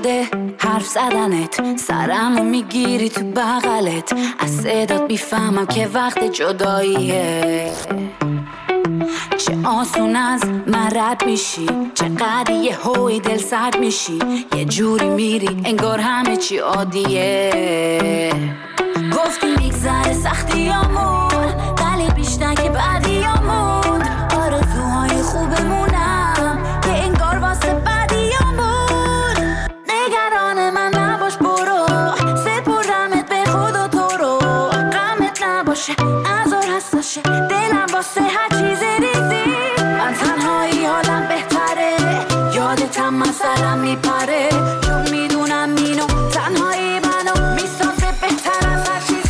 شده حرف زدنت، سرمو میگیری تو بغلت، از صدات بیفهمم که وقت جداییه. چه آسون از من رد میشی، چقدر یه هوی دل سرد میشی، یه جوری میری انگار همه چی عادیه. گفتی میگذره سختیامون، ولی بیشتر که بعدیامون، آرزوهای خوبمونم که انگار واسه بعدیامون. نگران من نباش برو، سپردمت به خدا تو رو، غمت نباشه ازار حساشه دلم واسه هر چیز ریزی. من تنهایی حالم بهتره، یادتم من سرم میپره، چون میدونم اینو تنهایی منو میسازه بهتر از هر چیزی.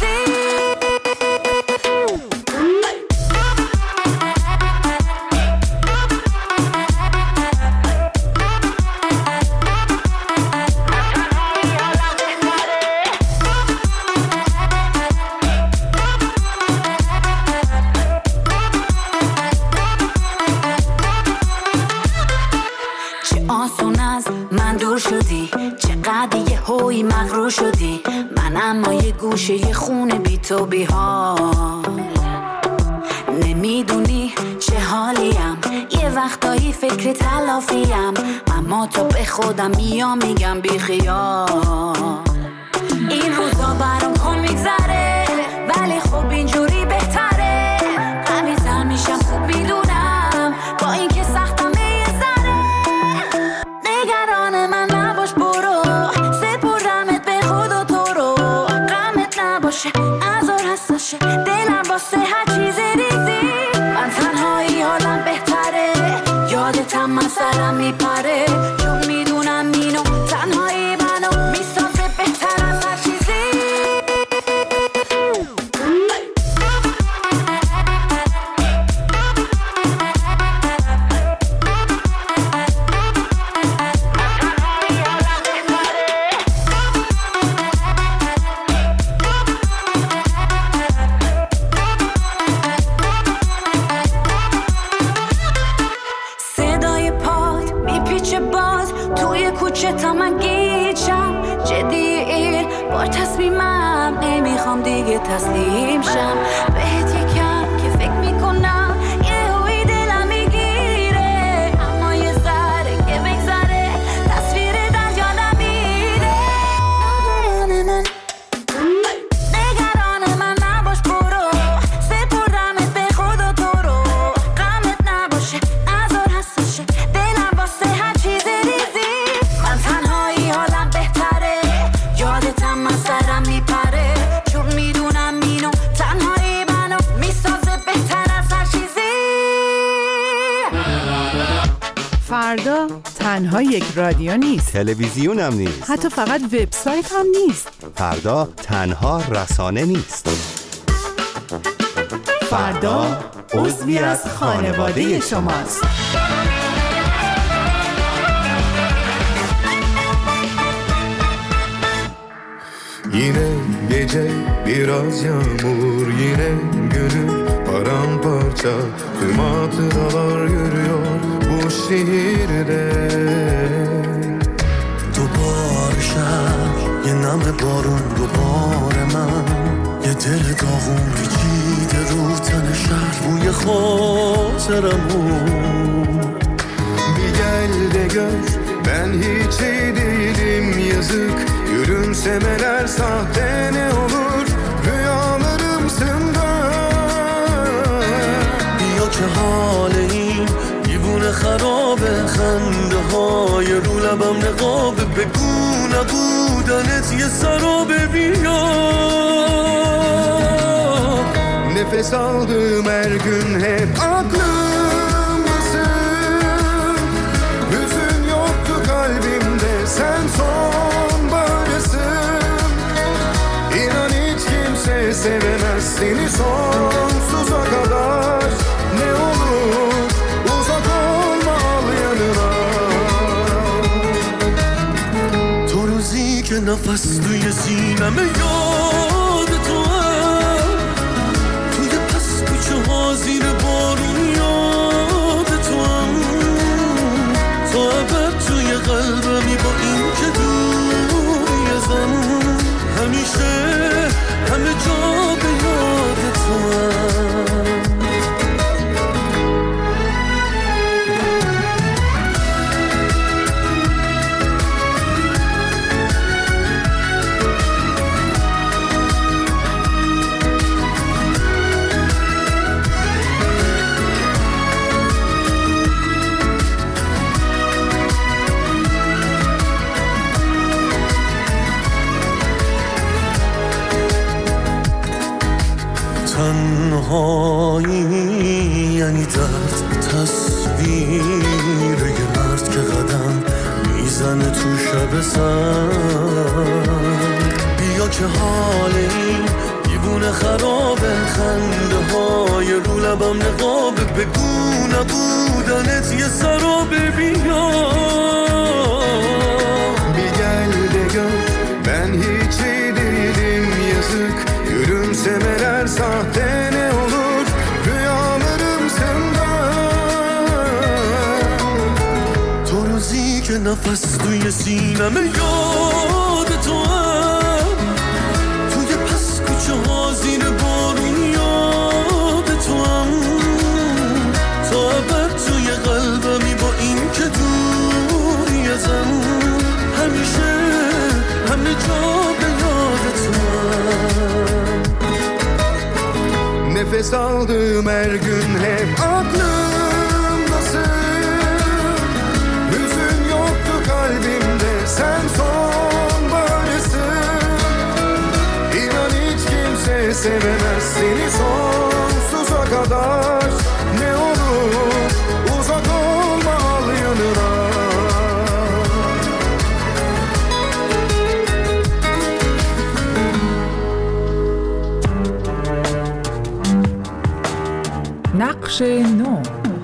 آسون از من دور شدی، چقدر یه هوی مغرور شدی، من اما یه گوشه یه خونه بی تو بی حال. نمیدونی چه حالیم، یه وقتایی فکر تلافیم، اما تو به خودم میام میگم بی خیال. این روزا برام کن میگذره، ولی خب اینجوری بهتره، قوی‌تر میشم خوب میدونم، با این که سختم نگران من نباش برو، سپردمت به خدا تو رو، غمت نباشه ازار حساشه دلم واسه هر چیز ریزی. من تنهایی حالم بهتره، یادتم من سرم میپره، چون میدونم اینو تنهایی منو میسازه بهتر از هر چیزی. توی کوچه تا من گیجم، جدیه با تصمیمم، نمیخوام دیگه تسلیم شم بهت یکم که فکر میکنم یه هوی دلم میگیره، اما یه ذره که بگذره تصویر در یادم میره. نگران من نباش برو، سپردمت به خدا تو رو، غمت نباشه ازار حساشه دلم واسه هر چیز ریزی. من تنهایی حالم بهتره، یادتم من سرم میپره، چون میدونم اینو تنهایی منو میسازه بهتر از هر چیزی. فردا تنها یک رادیو نیست، تلویزیون هم نیست، حتی فقط وبسایت هم نیست. فردا تنها رسانه نیست، فردا عضوی از خانواده شماست. Yine gece biraz yağmur, yine gönül paramparça, tüm hatıralar yürüyor bu şehirde. دوباره شب یه نم بارون، دوباره من یه دل داغون پیچیده رو تن شهر، بوی خاطرمون. Bir gel de gör ben hiç iyi değilim, yazık gülümsemeler sahte ne olur, rüyalarımsın dön. بیا که حال این دیوونه خرابه، خنده های رو لبم نقابه، بگو نبودنت یه سرابه. بیا Nefes aldığım her gün hep aklımdasın, hüzün yoktu kalbimde, sen sonbaharsın. İnan hiç kimse sevemez seni sonsuza kadar, ne olur uzak olma al yanına. تو روزی که نفس توی سینمه یاد تو هم، توی پس کوچه ها زیر بارون یاد تو هم، تا ابد توی قلبمی با این که دور تنهایی یعنی درد، تصویر یه مرد که قدم میزنه تو شب سرد. بیا که حال این دیوونه خرابه، خنده های رو لبم نقابه، بگو نبودنت یه سرابه. بیا gel de gör, ben hiç iyi değilim yazık. Gülümsemeler sahte ne olur, rüyalarımsın da. تو روزی که نفس توی سینمه یاد تو هم، توی پس کوچه ها زیر بارون یاد تو هم، تا ابد توی قلبمی با این که دوری ازم، همیشه همه جا به یاد تو هم. Nefes aldığım her gün hep aklımdasın. Hüzün yoktu kalbimde, sen sonbaharsın. İnan hiç kimse sevemez seni sonsuza kadar. Ne olur uzak olma, al yanına. نقش نو.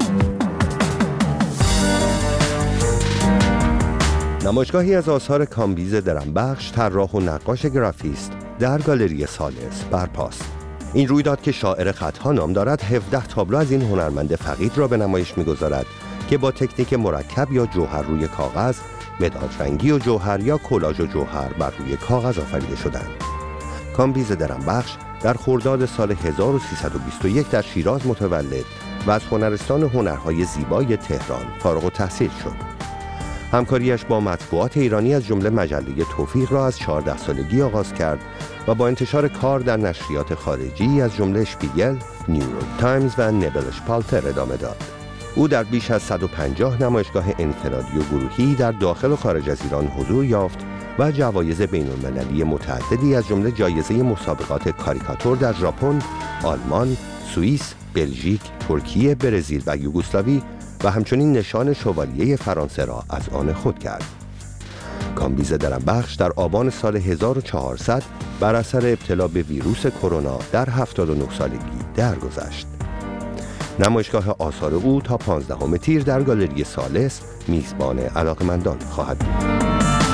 نمایشگاهی از آثار کامبیز درمبخش، طراح و نقاش گرافیست در گالری سالس برپاست. این رویداد که شاعر خطها نام دارد 17 تابلو از این هنرمند فقید را به نمایش می‌گذارد که با تکنیک مرکب یا جوهر روی کاغذ، مداد رنگی و جوهر یا کلاژ و جوهر بر روی کاغذ آفریده شدند. کامبیز درمبخش در خرداد سال 1321 در شیراز متولد و از هنرستان هنرهای زیبای تهران فارغ التحصیل شد. همکاریش با مطبوعات ایرانی از جمله مجله توفیق را از 14 سالگی آغاز کرد و با انتشار کار در نشریات خارجی از جمله اشپیگل، نیویورک تایمز و نبلشپالتر ادامه داد. او در بیش از 150 نمایشگاه انفرادی و گروهی در داخل و خارج از ایران حضور یافت و جوایز بین‌المللی متعددی از جمله جایزه مسابقات کاریکاتور در ژاپن، آلمان، سوئیس، بلژیک، ترکیه، برزیل و یوگسلاوی و همچنین نشان شوالیه فرانسه را از آن خود کرد. کامبیز درمبخش در آبان سال 1400 بر اثر ابتلا به ویروس کرونا در 79 سالگی درگذشت. نمایشگاه آثار او تا 15 تیر در گالری سالس میزبان علاقمندان خواهد بود.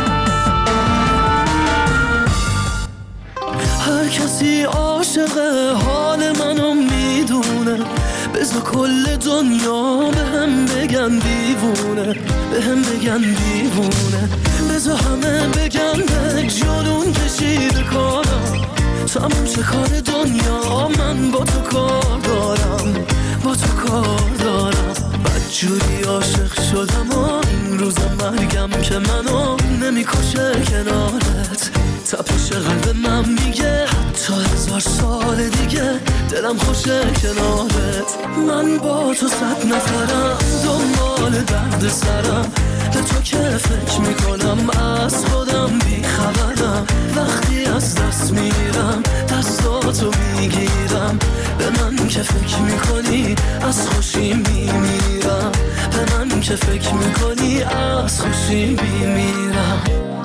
هر کسی عاشق حال منو میدونه، بذار کل دنیا به هم بگن دیوونه، به هم بگن دیوونه، بذار همه بگن به جلون کشیده کارم، تموم چه کار دنیا، من با تو کار دارم، با تو کار دارم. بدجوری عاشق شدم و این روز مرگم که منو نمیکشه کنارت، تپش قلب من میگه حتی 1000 سال دیگه دلم خوشه کنارت. من با تو 100 نفرم دنبال درد سرم، به تو که فکر میکنم از خودم بیخبرم، وقتی از دست میرم دستاتو میگیرم، به من که فکر میکنی از خوشی میمیرم، به من که فکر میکنی از خوشی میمیرم.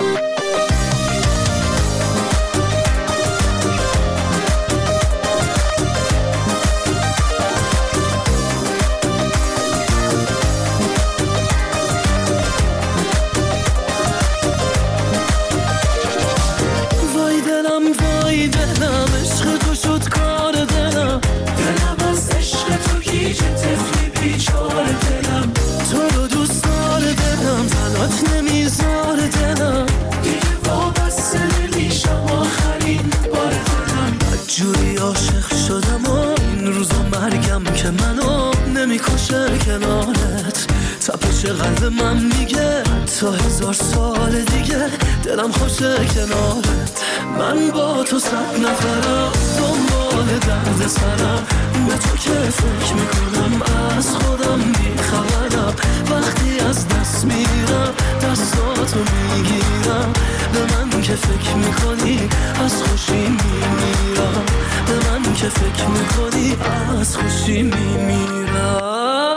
قلب من میگه تا 1000 سال دیگه دلم خوشه کنارت. من با تو 100 نفرم دنبال درد سرم، به تو که فکر میکنم از خودم بیخبرم، وقتی از دست میرم دستاتو میگیرم، به من که فکر میکنی از خوشی میمیرم، به من که فکر میکنی از خوشی میمیرم.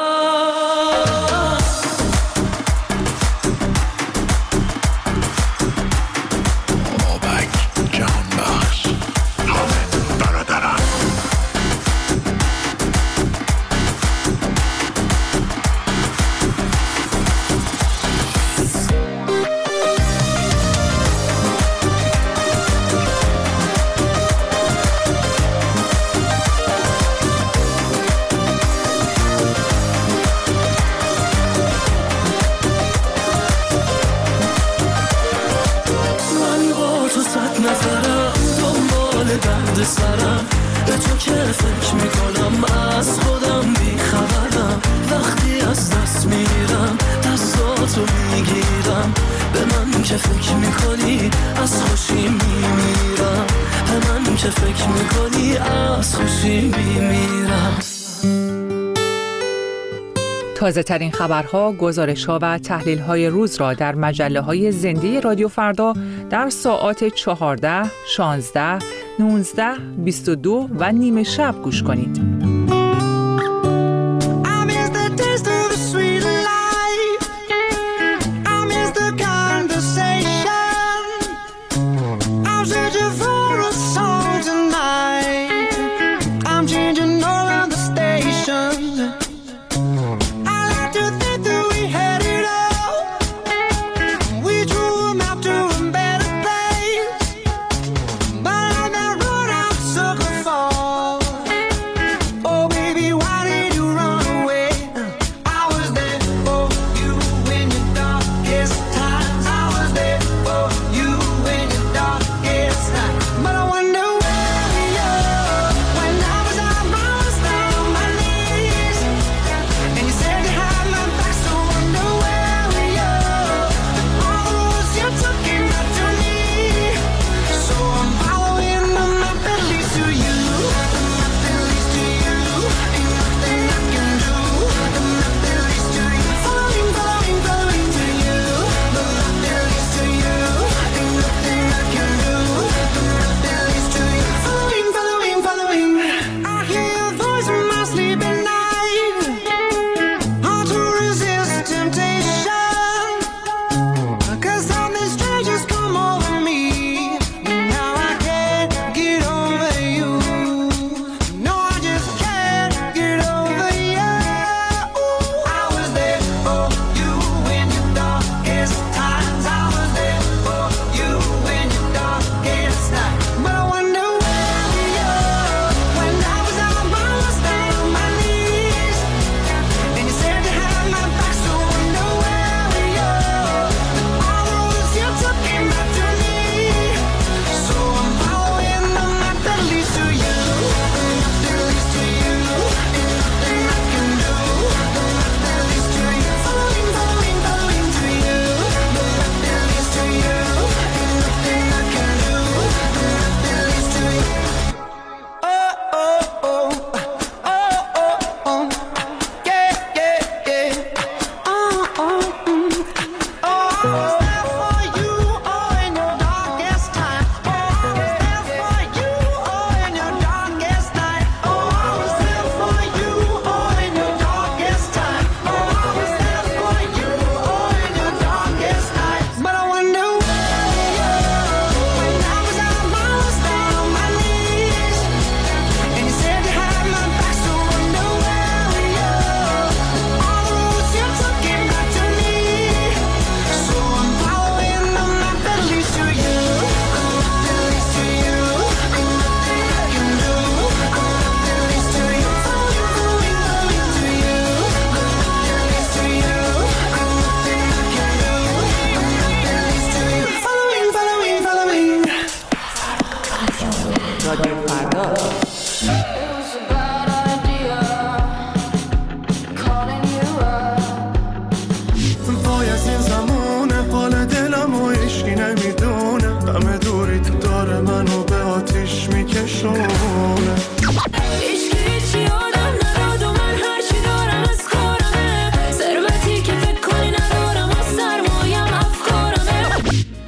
سرم به تو که فکر میکنم از خودم بیخبرم. وقتی از دست میرم دستاتو میگیرم. به من که فکر میکنی از خوشی میمیرم. به من که فکر میکنی از خوشی میمیرم. تازه ترین خبرها، گزارش‌ها و تحلیل‌های روز را در مجله‌های زنده رادیو فردا در ساعات 14، 16، 19، 22 و نیمه شب گوش کنید.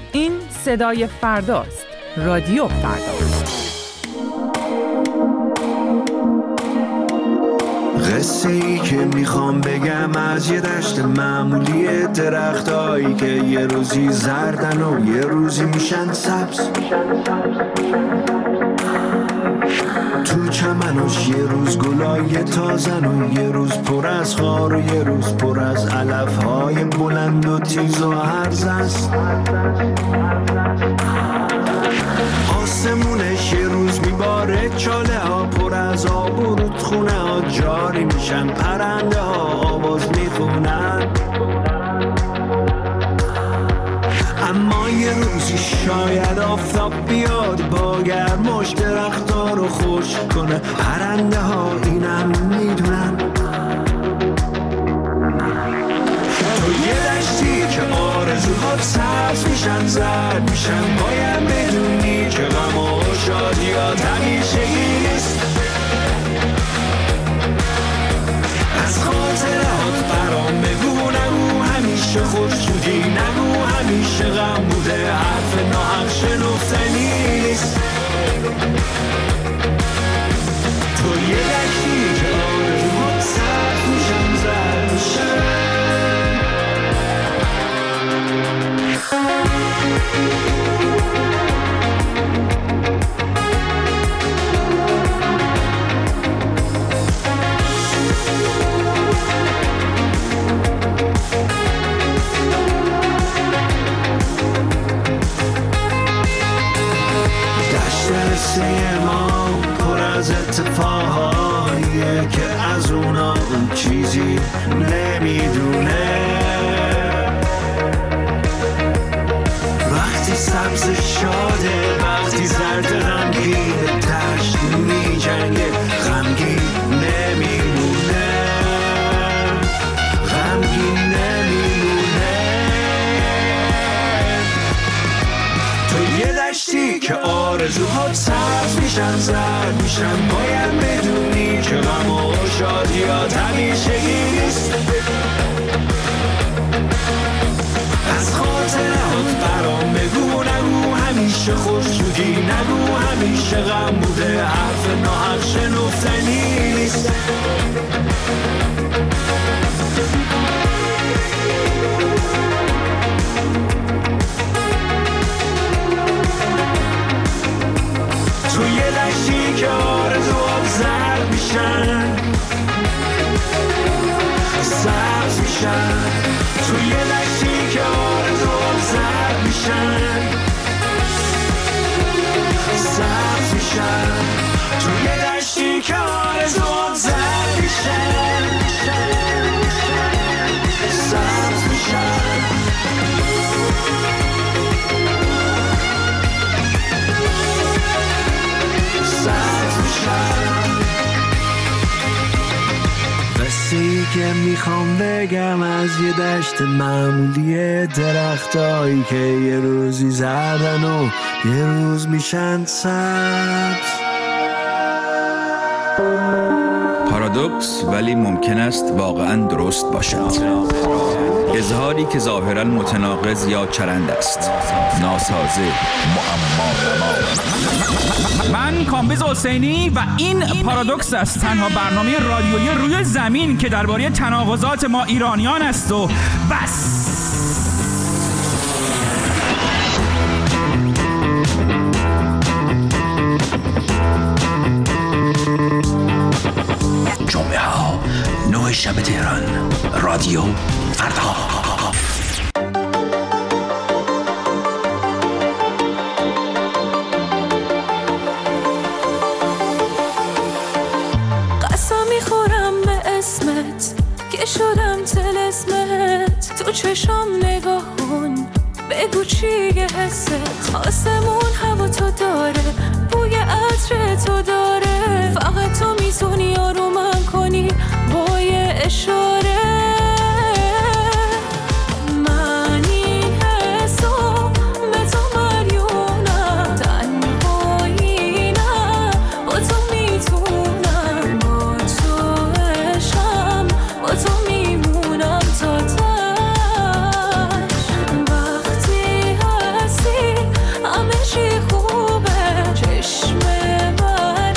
صدای فرداست. رادیو فردا. که میخوام بگم از یه دشت معمولی، درختایی که یه روزی زردن و یه روزی میشن سبز. تو چمنش یه روز گلای تازن و یه روز پر از خار و یه روز پر از علفهای بلند و تیز و هرز است. آسمونش یه روز میباره، چاله ها پر از آب و رودخونه ها جاری میشن، پرنده ها آواز میخونن. اما یه روزی شاید آفتاب بیاد با گرماش درخت‌ها رو خشک کنه، پرنده ها اینم میدونن. تو یه دشتی که آرزوها سبز میشن زرد میشن، باید بدونی که غم و شادیات همیشگی نیست. از خاطرات برام بگو، نگو همیشه خوش‌بودی، نگو همیشه غم بوده، حرف ناحق شنفتنی نیست. تو یه دشتی که آرزوها سبز میشن زرد میشن. دشت ما پر از اتفاقاییه که از اونا اون چیزی نمیدونه. وقتی سبز شاده، وقتی زرد غمگین، دشت میجنگه غمگین نمیمونه، غمگین نمیمونه. تو یه دشتی که آرزوها سبز میشن زرد میشن، باید بدونی که غم و شادیات همیشگی نیست. از خاطرات برام بگو، نگو همیشه خوش‌بودی، نگو همیشه غم بوده، حرف ناحق شنفتنی نیست. تو یه دشتی که آرزوات زرد میشن سبز میشن، تو یه دشتی که آرزوات زرد میشن سبز میشن، تو یه دشتی که آرزوات زرد میشن سبز میشن. قصه‌ای که میخوام بگم از یه دشت معمولی، درختایی که یه روزی زردن و یه روز میشن سبز. پارادوکس ولی ممکن است واقعاً درست باشد. اظهاری که ظاهراً متناقض یا چرند است، ناسازه، معما. من کامبیز حسینی و این پارادوکس است، تنها برنامه رادیویی روی زمین که درباره تناقضات ما ایرانیان است و بس. جمعه ها 9 شب تهران، رادیو فردا. شدم طلسمت، تو چشام نگاه کن، بگو چیه حست. آسمون هوا تو داره، بوی عطر تو داره، فقط تو میتونی آرومم کنی با یه اشاره. من این حسو به تو مریونم، تنهایی نه با تو میتونم، با تو عشقم، با تو میمونم تا تش. وقتی هستی همه چی خوبه، چشم من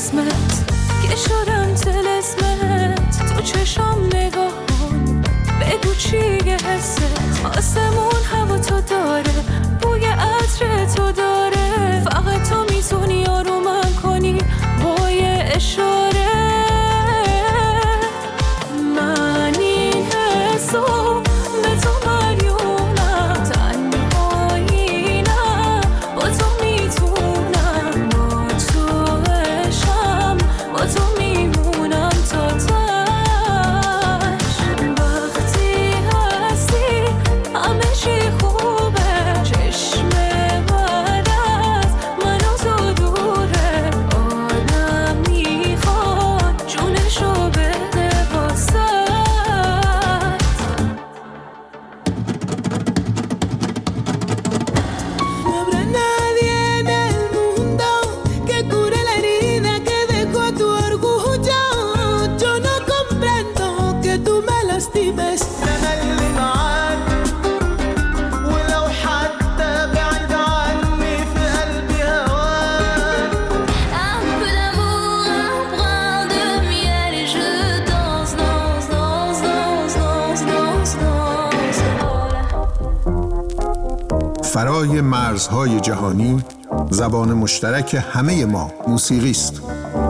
اسمت که شدم طلسمت تو چشام نگاه کن بگو چیه حست آسمون هوا تو داره بوی عطر تو داره فقط تو میتونی آرومم کنی با یه اشاره من این حسو به تو مریونم تنهایی نه با تو میتونم با تو عشقم با تو میمونم تا تش وقتی هستی همه چی خوبه چشم بعد از من و تو دوره آدم میخواد جونشو بده واسه فرای مرزهای جهانی زبان مشترک همه ما موسیقی است.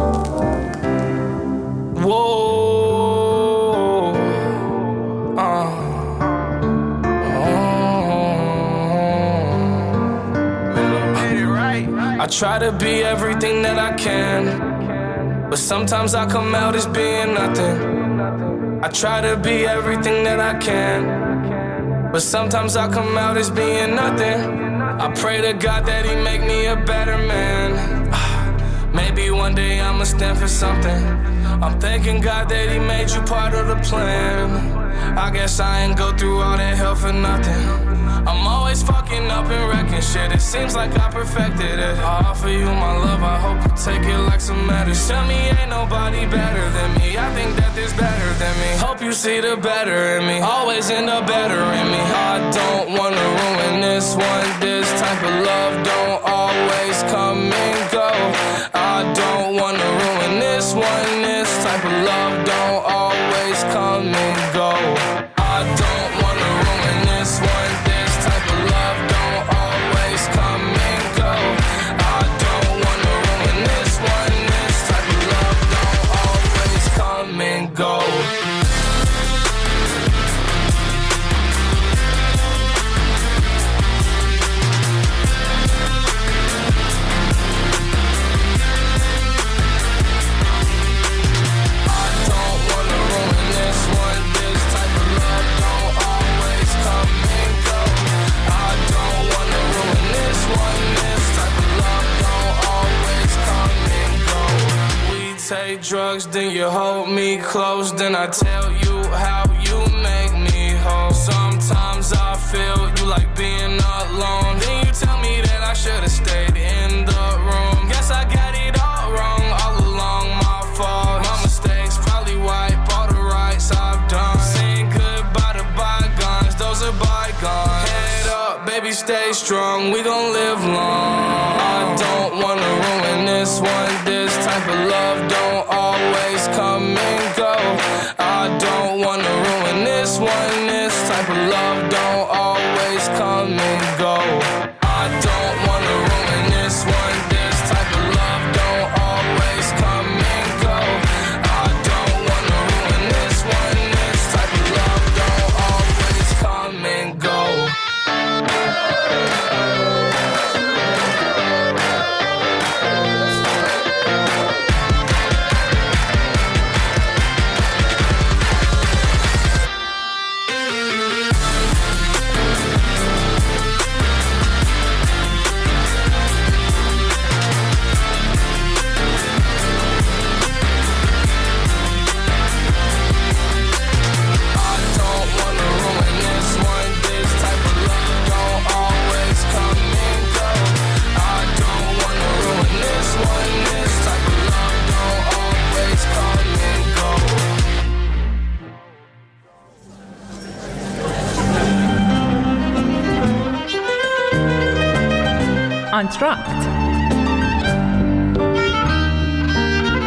I try to be everything that I can, but sometimes I come out as being nothing. I try to be everything that I can, but sometimes I come out as being nothing. I pray to God that he make me a better man. Maybe one day I'ma stand for something. I'm thanking God that he made you part of the plan. I guess I ain't go through all that hell for nothing. I'm always fucking up and wrecking shit. It seems like I perfected it. I offer you my love, I hope you take it like some medicine. Tell me ain't nobody better than me. I think that there's better than me. Hope you see the better in me. Always end up better in me. I don't wanna ruin this one. This type of love don't always come and go. I don't wanna ruin this one. This type of love don't always come and go. I don't wanna ruin this one. Take drugs, then you hold me close. Then I tell you how you make me whole. Sometimes I feel you like being alone. Then you tell me that I should've stayed in the room. Guess I got it all wrong, all along my fault. My mistakes probably wipe all the rights I've done. Saying goodbye to bygones, those are bygones. Head up, baby, stay strong, we gon' live long. I don't wanna ruin this one. This type of love don't always come and go. I don't wanna ruin this one. This type of love don't always come and go. I don't wanna ruin this one. This type of love don't always come and go. I don't wanna ruin this one. This type of love don't always come and go. آنتراکت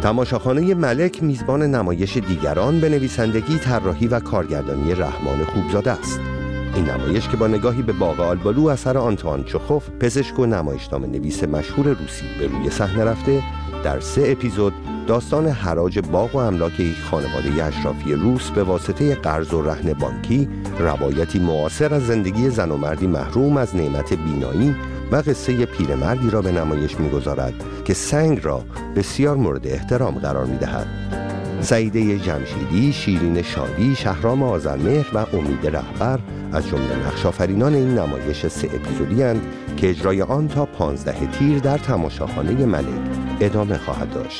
تماشاخانه ملک میزبان نمایش دیگران به نویسندگی، طراحی و کارگردانی رحمان خوبزاده است. این نمایش که با نگاهی به باغ آلبالو اثر آنتوان چخوف، پزشک و نمایشنامه نویس مشهور روسی، به روی صحنه رفته، در 3 اپیزود داستان حراج باغ و املاک یک خانواده اشرافی روس به واسطه قرض و رهن بانکی، روایتی معاصر از زندگی زن و مردی محروم از نعمت بینایی و قصه پیرمردی را به نمایش می‌گذارد که سنگ را بسیار مورد احترام قرار می‌دهد. سعیده جمشیدی، شیرین شادی، شهرام آذرمهر و امید رهبر از جمله نقش‌آفرینان این نمایش 3 اپیزودی اند که اجرای آن تا 15 تیر در تماشاخانه ملک ادامه خواهد داشت.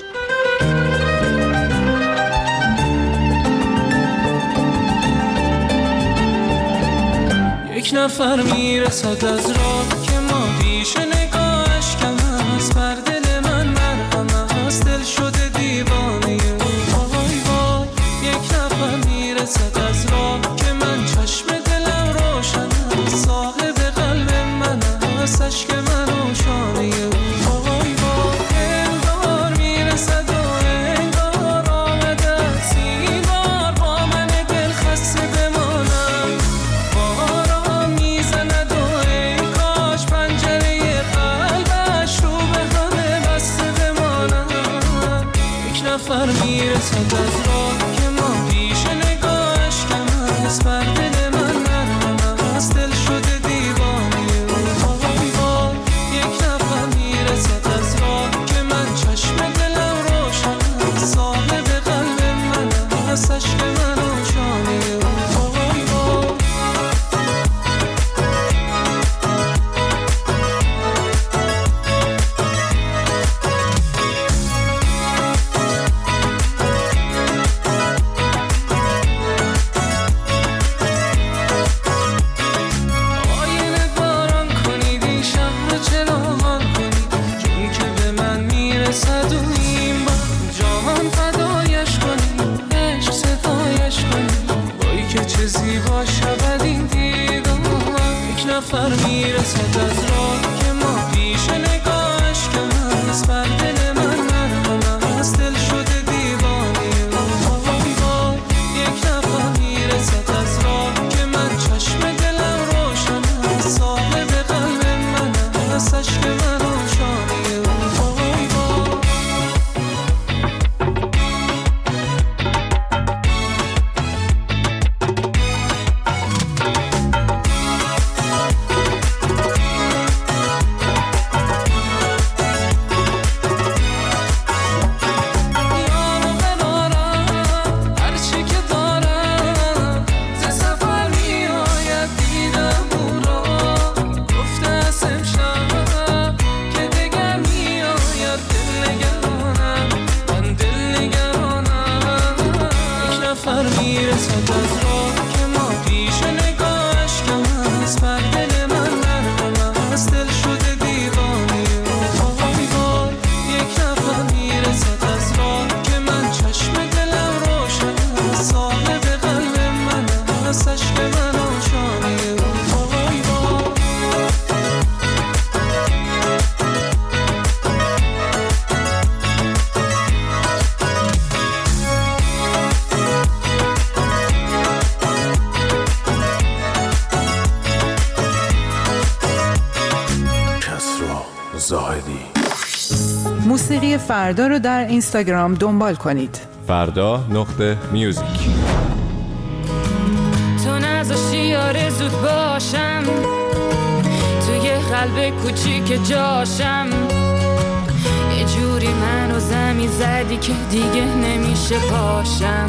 یک نفر میرسد از راه که ما پیش نگاهش کم است، بر دل من مرهم است، دل شده دیوانه او. وای وای یک نفر میرسد از راه که من چشم دلم روشن است، صاحب قلب من است، عشق من و شانه او. وای وای انگار میرسد و انگار آمده است، این بار با من دل خسته بمانم. باران میزند و ای کاش پنجره قلبش رو به همه بسته بمانم. یک نفر میرسد از راه که ما پیش نگاهش کم است، بر دل من مرهم است، دل شده دیوانه او. وای وای یک نفر میرسد از راه که من چشم دلم روشن است، صاحب قلب من است، عشق من و شانه او. وای وای آینه باران کنید این شهر چراغان کنید، چون که به من میرسد و این بار جهان فدایش کنید، عشق صدایش کنید، وای که چه زیبا شود این دیدار. یک نفر میرسد از راه که ما پیش نگاهش کم است، بر دل من مرهم است، دل شده دیوانه او. وای وای یک نفر میرسد از راه که من چشم دلم روشن است، صاحب قلب من است، عشق من و شانه او. وای وای یارو ببارم هرچی که دارم، ز سفر میآید دیدم او را، گفته است امشب که دگر میآید، دل نگرانم من، دل نگرانم. یک نفر میرسد از راه که ما پیش نگاهش کم است، بر دل من مرهم است، دل شده دیوانه او. وای وای یک نفر میرسد از راه که من چشم دلم روشن است، صاحب قلب من است، عشق من و شانه او. وای وای کسرا زاهدی. موسیقی فردا رو در اینستاگرام دنبال کنید. فردا.music. تو نذاشتی آرزوت باشم، توی قلب کوچیک جاشم، یه جوری منو زمین زدی که دیگه نمیشه پاشم.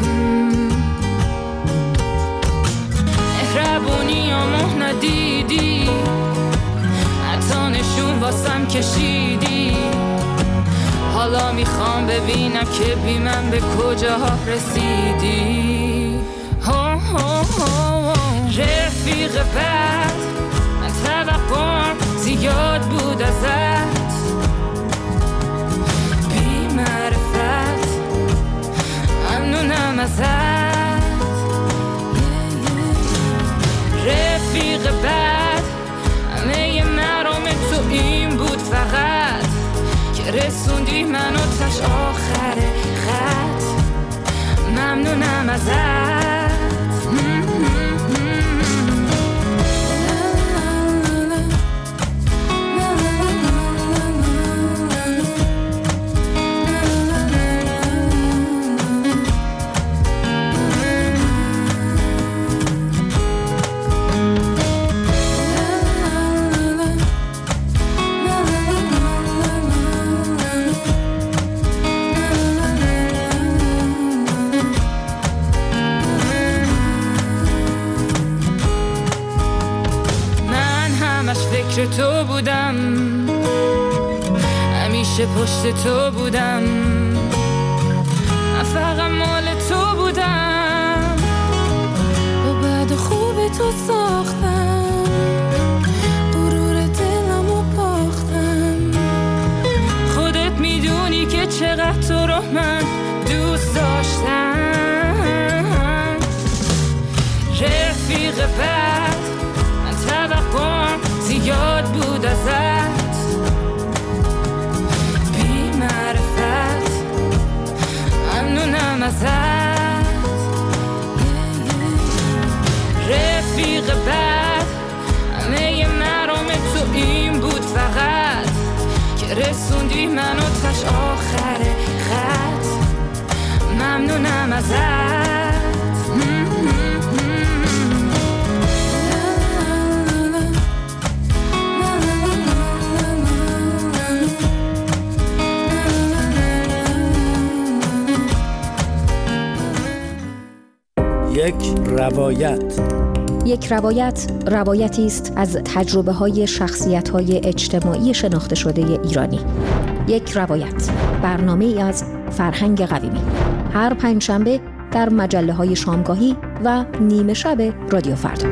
مهربونیامو ندیدی، حتی نشون واسم کشیدی، حالا میخوام ببینم که بی من به کجاها رسیدی. رفیق بد، من توقعم زیاد بود ازت، بی معرفت ممنونم ازت. رفیق بد، همه مرام تو این بود فقط، که رسوندی منو تاش آخره ازت. تو بودم، همیشه پشت تو بودم، من فقط مال تو بودم، با بعد خوب تو ساختم، غرور دلمو باختم. خودت میدونی که چقدر تو رو من دوست داشتم. رفیق بد من توقعم زیاد بود ازت، بی معرفت ممنونم ازت. رفیق بد همه مرام تو این بود فقط که رسوندی منو تاش آخر خط. ممنونم ازت. یک روایت روایتی است از تجربه‌های شخصیت‌های اجتماعی شناخته شده ایرانی. یک روایت، برنامه‌ای از فرهنگ قویمی، هر پنجشنبه در مجله‌های شامگاهی و نیمه شب رادیو فردا.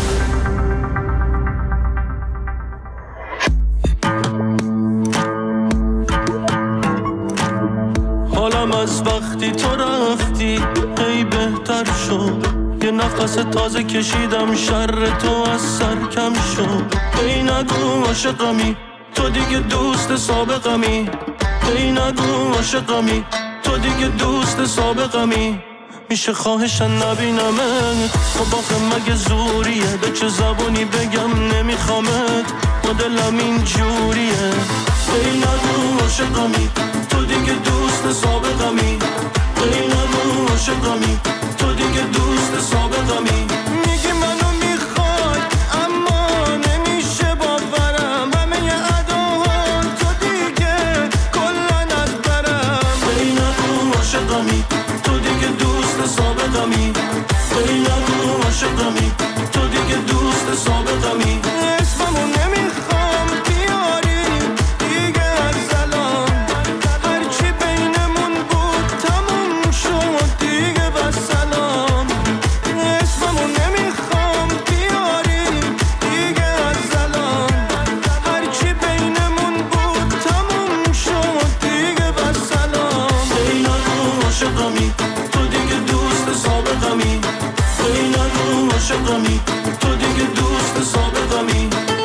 حالم از وقتی تو رفتی ای بهتر شد، یه نفس تازه کشیدم، شر تو از سر کم شد. ای نگو عاشقمی تو دیگه دوست سابقمی، ای نگو عاشقمی تو دیگه دوست سابقمی. میشه خواهشن نبینمت، خب آخه مگه زوریه، به چه زبونی بگم نمیخوامت، با دلم این جوریه. ای نگو عاشقمی تو دیگه دوست سابقمی، ای نگو عاشقمی تو دیگه دوست سابقمی. میگی منو میخوای اما نمیشه باورم، همه اداها تو دیگه کلن از برم. ای نگو عاشقمی تو دیگه دوست سابقمی، ای نگو عاشقمی تو دیگه دوست سابقمی. اسممو نمیخوام بیاری دیگه از الان، هرچی بینمون بود تموم شد دیگه بسلام. اسممو نمیخوام بیاری دیگه از الان، هرچی بینمون بود تموم شد دیگه بسلام. ای نگو عاشقمی تو دیگه دوست سابقمی، ای نگو عاشقمی تو دیگه دوست سابقمی.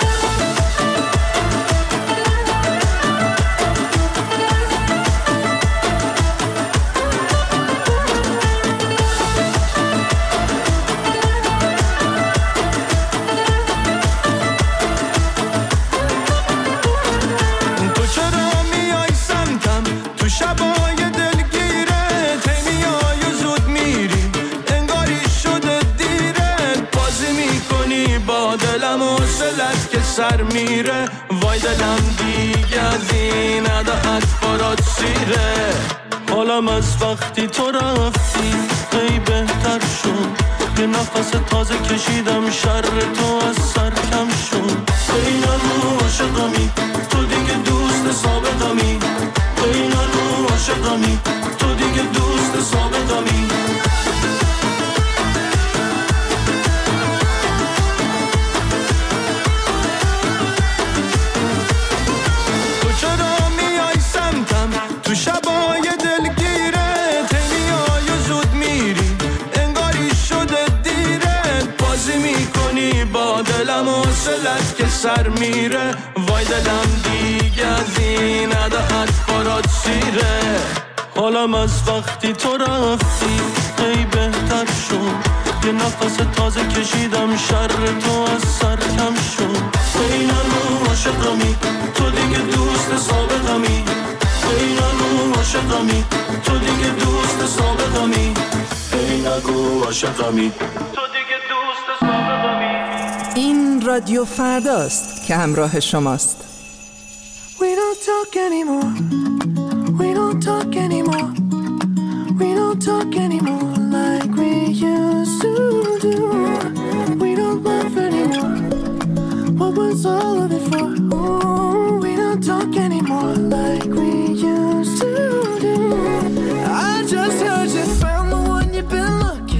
تو چرا میای سمتم تو شبای دلگیرت، هی میای و زود میری انگاری شده دیره، بازی میکنی با دلم و حوصلت که سر میره. وای دلم دیگه از این عداعت برات سیره، حالم از وقتی تو رفتی ای بهتر شد، یه نفس تازه کشیدم، شر تو از سر کم شد. ای نگو عاشقمی تو دیگه دوست سابقمی، ای نگو عاشقمی تو دیگه دوست سابقمی. تو چرا میای سمتم تو شبای دلگیرت، هی میای و زود میری انگاری شده دیره، بازی میکنی با دلم و حوصلت که سر میره. وای دلم دیگه از این عداعت برات سیره، حالم از وقتی تو رفتی ای بهتر شد. یه نفس تازه کشیدم شر تو از سر کم شد. ای نگو عاشقمی تو دیگه دوست سابقمی. ای نگو عاشقمی تو دیگه دوست سابقمی. ای نگو عاشقمی تو دیگه دوست سابقمی. این رادیو فرداست که همراه شماست. We don't talk anymore. We don't talk anymore. We don't talk anymore like we used to do. We don't laugh anymore. What was all of it for? Ooh, we don't talk anymore like we used to do. I just heard you found the one you've been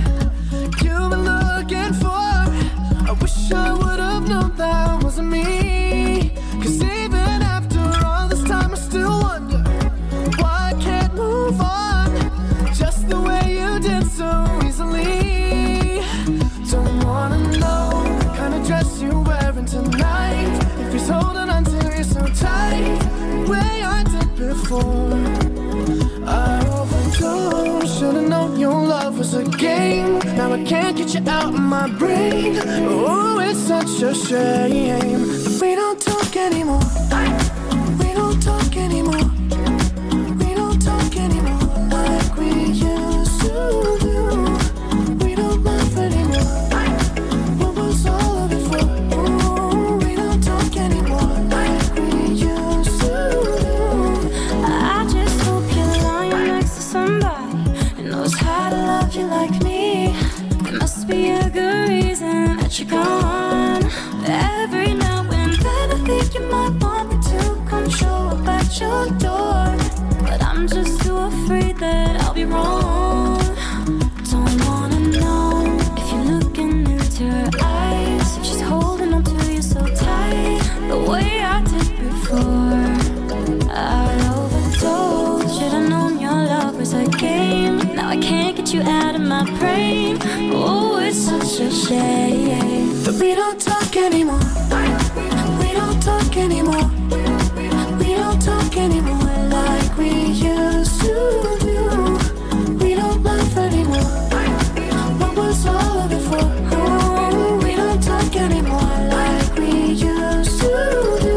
looking for. I wish I would have known that wasn't me. 'Cause even after all this time I still wonder why I can't move on just the way you did so easily. Don't wanna know the kind of dress you're wearing tonight, if he's holding on to you so tight, the way I did before. I overdosed, should've known your love was a game. Now I can't get you out of my brain. Oh, it's such a shame. But we don't talk anymore. We don't talk anymore. We don't talk anymore like we used to do. We don't laugh anymore. What was all of it for? Ooh, we don't talk anymore like we used to do. I just hope you're lying next to somebody who knows how to love you like me. There must be a good reason that you're gone. Every now and then I think you might want me to come show up at your door, but I'm just too afraid that I'll be wrong. Don't wanna know if you're looking into her eyes, if she's holding on to you so tight, the way I did before. I overdosed, should've known your love was a game. Now I can't get you out of my brain. Oh, it's such a shame. But we don't talk anymore. We don't talk anymore. We don't talk anymore like we used to do. We don't laugh anymore. What was all of it for? Oh, we don't talk anymore like we used to do.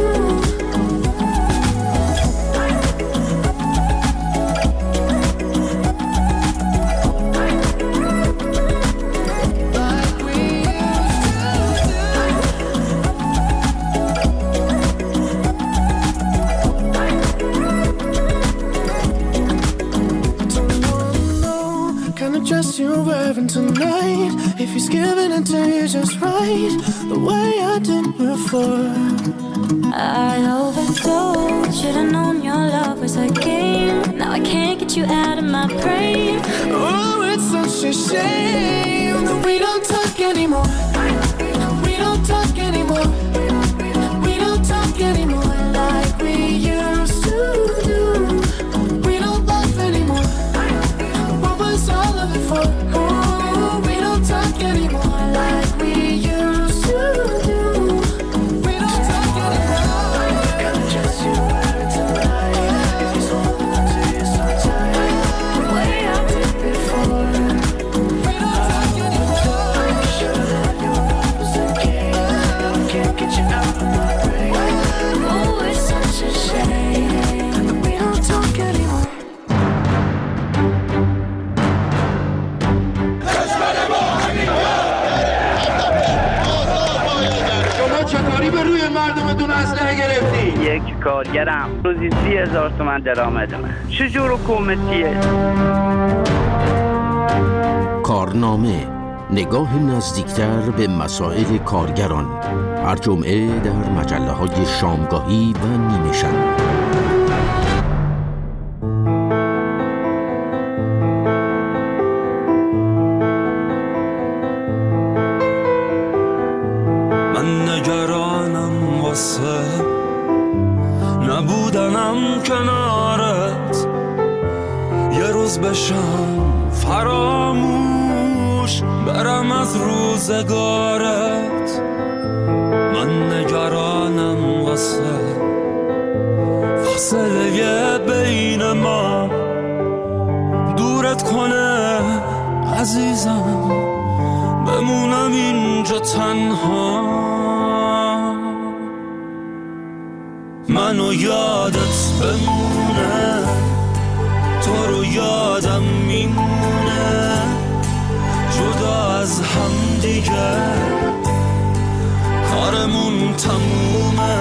Dress you're wearing tonight, if he's giving it to you just right, the way I did before. I overdosed, should've known your love was a game. Now I can't get you out of my brain. Oh, it's such a shame that we don't talk anymore. We don't talk anymore. We don't talk anymore like we used to do. We don't laugh anymore. What was all of it for? Oh, we don't talk anymore like we used to do. We don't talk anymore. Gotta dress you wearing tonight, if he's holding on to you so tight, the way I did before. We don't talk anymore. Should've known your love was a game. Now I can't get you out of my brain. Oh, it's such a shame that we don't talk anymore. چطوری به روی مردمتون اسلحه گرفتی؟ یک کارگرم روزی 30,000 تومان درآمدمه. چجور حکومتیه؟ کارنامه، نگاه نزدیکتر به مسائل کارگران، هر جمعه در مجله‌های شامگاهی و نیمه شب. نبودنم کنارت یه روز بشم فراموش برم از روزگارت. من نگرانم واسه فاصله بین ما تنها منو یادت بمونه، تو رو یادم میمونه، جدا از هم دیگه کارمون تمومه.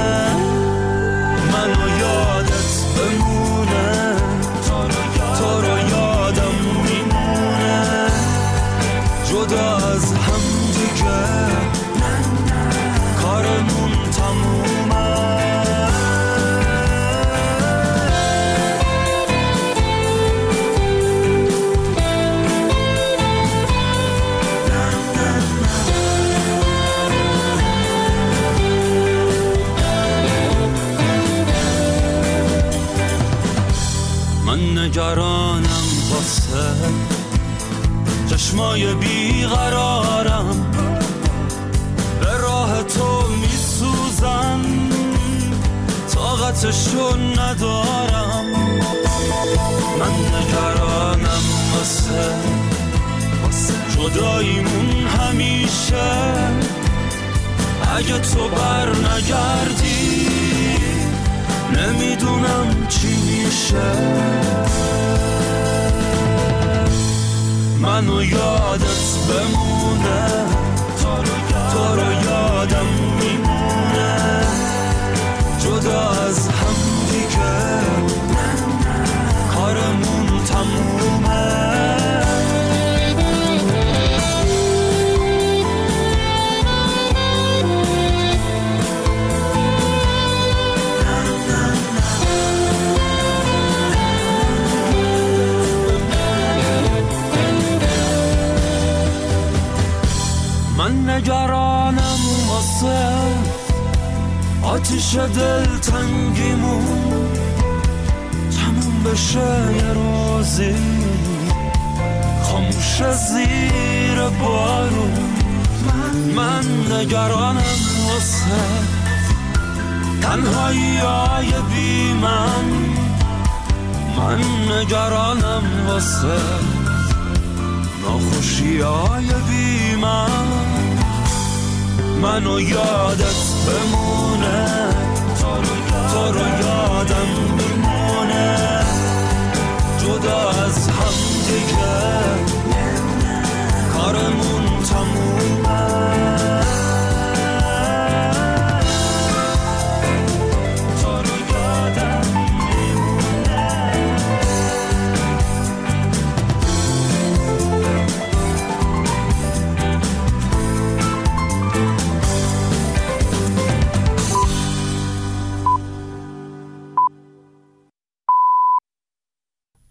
منو یادت بمونه، تو رو یادم میمونه، جدا از هم دیگه کارمون تمومه. من نگرانم واسه چشمای بیقرارم، به راه تو میسوزم، طاقتشو ندارم. من نگرانم واسه جداییمون همیشه، اگه تو بر نگردی نمیدونم چی میشه. منو یادت بمونه، تو رو یادم میمونه، جدا از هم دیگه کارمون تمومه. من نگرانم واسه آتیش دلتنگیمون تموم بشه یه روزی، خاموش زیر بارون. من نگرانم واسه تنهایی‌های بی من نگرانم واسه ناخوشی‌های بی منو یادت بمونه، تو رو یادم